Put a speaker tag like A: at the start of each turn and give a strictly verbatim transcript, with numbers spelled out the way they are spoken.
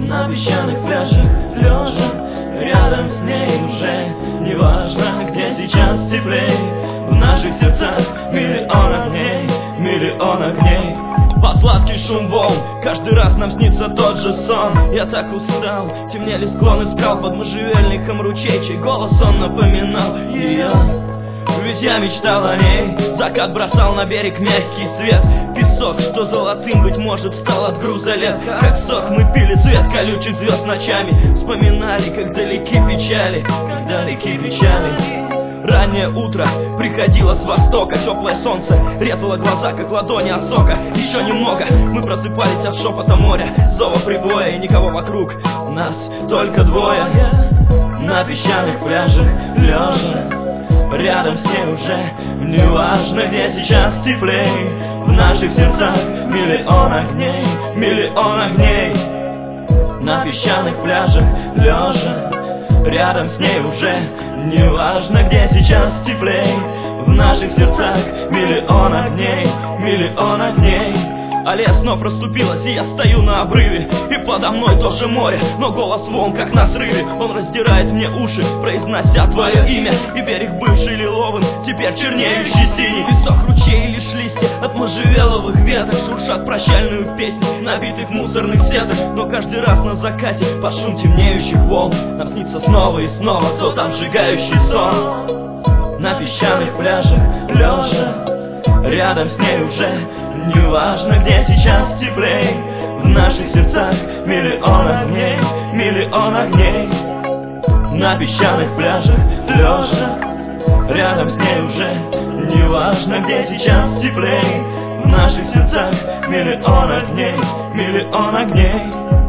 A: На песчаных пляжах лежа, рядом с ней уже неважно, где сейчас теплей. В наших сердцах миллион огней, миллион огней. Под сладкий шум волн каждый раз нам снится тот же сон. Я так устал, темнели склоны скал под можжевельником ручей, чей голос он напоминал ее. Ведь я мечтал о ней, закат бросал на берег мягкий свет. Песок, что золотым, быть может, встал от груза лет. Как сок мы пили цвет колючих звезд ночами, вспоминали, как далеки печали, как далеки печали. Раннее утро приходило с востока, теплое солнце резало глаза, как ладони осока. Еще немного, мы просыпались от шепота моря, зова прибоя и никого вокруг, нас только двое. На песчаных пляжах лежа, рядом с ней уже неважно, где сейчас теплей. В наших сердцах миллион огней, миллион огней. На песчаных пляжах лежа, рядом с ней уже неважно, где сейчас теплей. В наших сердцах миллион огней, миллион огней. Аллея снов расступилась, и я стою на обрыве, и подо мной тоже море, но голос волн как на срыве. Он раздирает мне уши, произнося твое имя. И берег, бывший лиловым, теперь чернеющий синий. Песок, ручей и лишь листья от можжевеловых веток шуршат прощальную песню набитых мусорных сеток. Но каждый раз на закате под шум темнеющих волн нам снится снова и снова тот обжигающий сон. На песчаных пляжах лежа, рядом с ней уже неважно, где сейчас теплей. В наших сердцах миллион огней, миллион огней. На песчаных пляжах лежа, рядом с ней уже неважно, где сейчас теплей. В наших сердцах миллион огней, миллион огней.